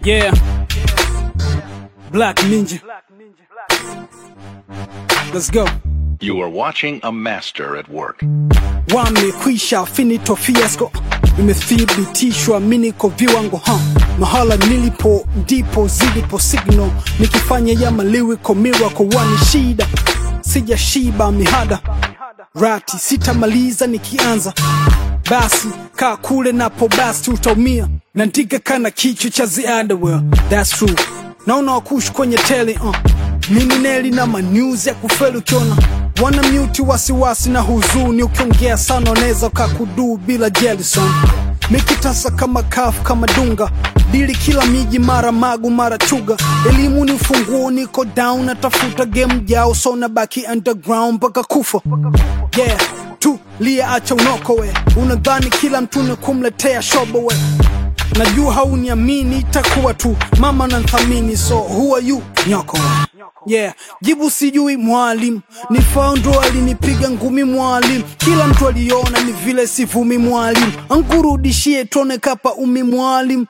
Yeah. Black Ninja. Let's go. You are watching a master at work. Wamekwisha finito fiasco, imethibitishwa mimi niko viwango mahala nilipo ndipo zilipo signal, nikifanya ya lyrical miracle wani shida, sijashiba mihada rati sitamaliza nikianza, basi kaa kule napo basi utaumia, naandika kana kichwa cha the underwear. That's true. Naona wakush kwenye tele mimi neli na manews ya kufeli ukiona wana mute wasiwasi na huzuni, ukiongea sana oneza kakudu bila jelison. Mikitasa kama kafu kama dunga, dili kila miji mara magu mara chuga, elimu ni ufunguo, niko down natafuta game jao, so nabaki underground mpaka kufa. Yeah, tu lia acha unoko we, unadhani kila mtu ni kumletea shobo we, najua hauniamini itakuwa tu mama nanithamini, so who are you nyoko we. Yeah, jibu sijui mwalimu, ni foundo alinipiga ngumi mwalimu, kila mtu aliona ni vile sivumi mwalimu, angurudishie tone kapa umi mwalimu.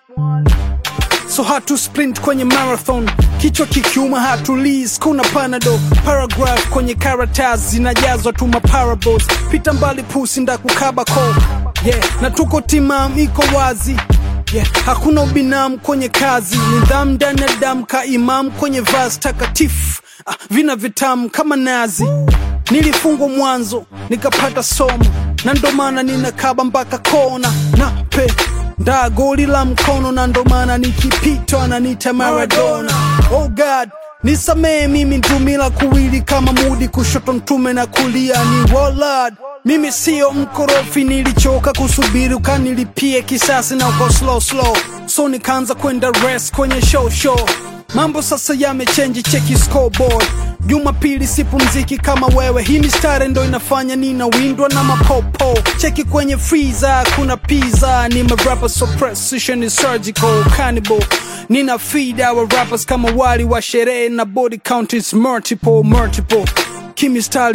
So hatu sprint kwenye marathon, kichwa kikiuma hatulizi, kuna panado paragraph kwenye karatasi zinajazwa tu maparables, pita mbali pusi ndakukaba ko. Yeah, na tuko timam iko wazi. Yeah, hakuna ubinamu kwenye kazi, nidhamu ndani ya damu ka imam kwenye vazi takatifu, vina vitamu kama nazi. Nilifungwa mwanzo nikapata somo, na ndo maana ninakaba mpaka kona, na pe nda goli la mkono, na ndo maana nikipita ananiita Maradona. Oh God, nisamee mimi ndumila kuwili kama mudi, kushoto mtume na kulia ni Wallad. Mimi sio mkorofi, nilichoka kusubiri ukanilipie kisasi na uko slow, so nikaanza kwenda rest kwenye show. Mambo sasa yamechange, cheki scoreboard. Jumapili sipumziki kama wewe, hii mistari ndo inafanya nina windwa na mapopo. Cheki kwenye freezer kuna pizza, ni rapper so precision is surgical cannibal. Nina feed our rappers kama wali wa sherehe, na body count is multiple. Kimistali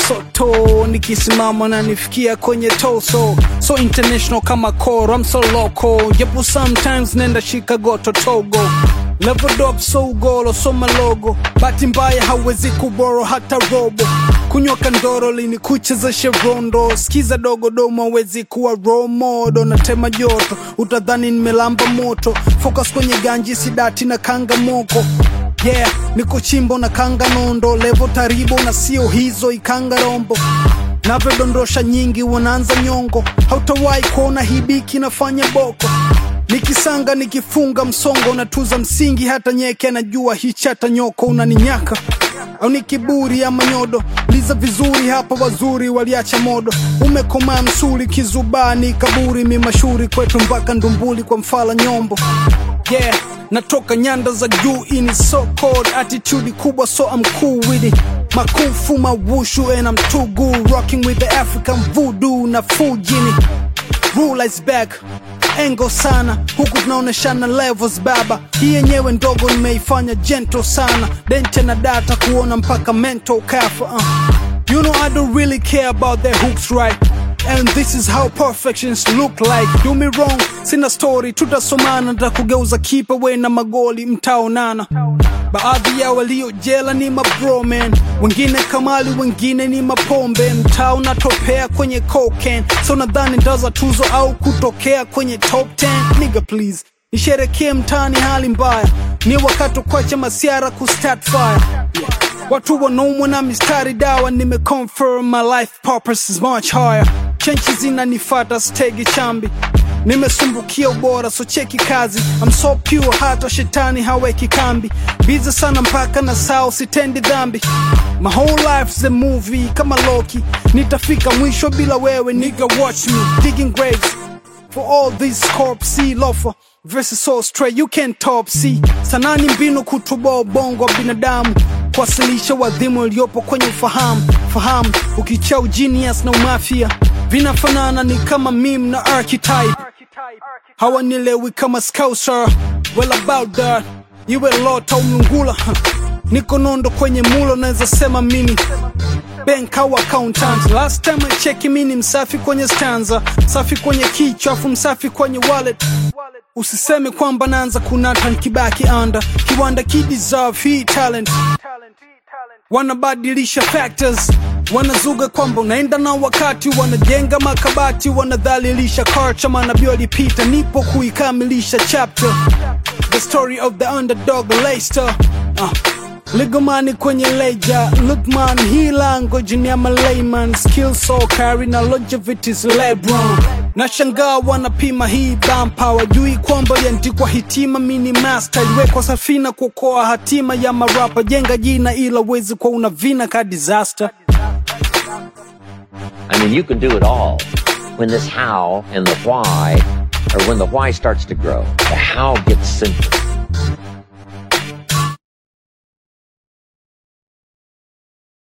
so nikisimama na nifikia kwenye torso, so international kama core, I'm so local. Japo sometimes nenda Chicago to Togo, leveled up so golo so malogo, bahati mbaya hawezi kuboro hata robo. Kunywa kandoro lini kucheza sherondo, skiza dogo domo hawezi kuwa romodo. Natema joto utadhani nimelamba moto, focus kwenye ganji sidati na kanga moko. Yeah, niko chimbo na kanga nondo, levo taribo na sio hizo ikanga rombo. Navedondosha nyingi wanaanza nyongo, hautawai kuona hibiki nafanya boko. Nikisanga nikifunga msongo, natuza msingi hata nyeke, najua hichata nyoko unaninyaka. Au nikiburi ama nyodo, liza vizuri hapa wazuri waliacha modo. Umekoma msuri kizubani kaburi, mimashuri kwetu mpaka ndumbuli kwa mfala nyombo. Yeah, natoka nyanda za juu, ini so cold, attitude kubwa so I'm cool with it. Makufu mawushu and I'm too good, rocking with the African voodoo na fujini. Rule is back, engo sana, huku tunaoneshana levels baba. Hii yenyewe ndogo nimeifanya gentle sana, dente na data kuona mpaka mental kafa. You know I don't really care about their hooks right, and this is how perfections look like. Do me wrong, sina story, tutasomana, nitakugeuza kipa we na magoli mtaonana. Baadhi ya walio jela ni mabro man, wengine kamali, wengine ni mapombe. Mtao natopea kwenye cocaine, so nadhani ndaza tuzo au kutokea kwenye top 10. Nigga please, nisherekee mtani hali mbaya, ni wakati kwacha masiara kustart fire. Yeah. Watu wanaumwa na mistari dawa, nimeconfirm my life purpose is much higher. Chenchi zinanifata stegi chambi, nimesumbukia ubora so cheki kazi. I'm so pure hata shetani haweki kambi, biza sana mpaka na sao sitendi dhambi. My whole life's a movie kama Loki, nitafika mwisho bila wewe nigga, watch me digging graves for all these corpse loafer. Verses so straight you can't top see. Sanani mbinu kutuboa bongo wa binadamu, kuwasilisha wadhimu uliopo kwenye fahamu. Ukichau genius na umafia, vinafanana ni kama meme na archetype. Hawanielewi kama scouser, well about that, iwe lota umungula. Niko nondo kwenye mulo, naweza sema mini bank au accountant. Last time I check mini msafi kwenye stanza, safi kwenye kichwa, afu msafi kwenye wallet. Usiseme kwamba naanza kunata nkibaki anda. Kiwanda kideserve hii talent. Wanabadilisha factors, wanazuga kwamba unaenda na wakati. Wanajenga makabati, wanadhalilisha culture. Manabii walipita, nipo kuikamilisha chapter. The story of the underdog Leicester. Ligomani kwenye leja, Lookman hii language ni ama layman. Skill so carry na longevity's LeBron. Na shangaa wanapima hii bampa, wajui kwamba yandikwa hitima mini master. Iwekwa safina kuokoa hatima ya marapa. Jenga jina ila wezi kwa unavina ka disaster. I mean, you can do it all when this how and the why, or when the why starts to grow. The how gets simple.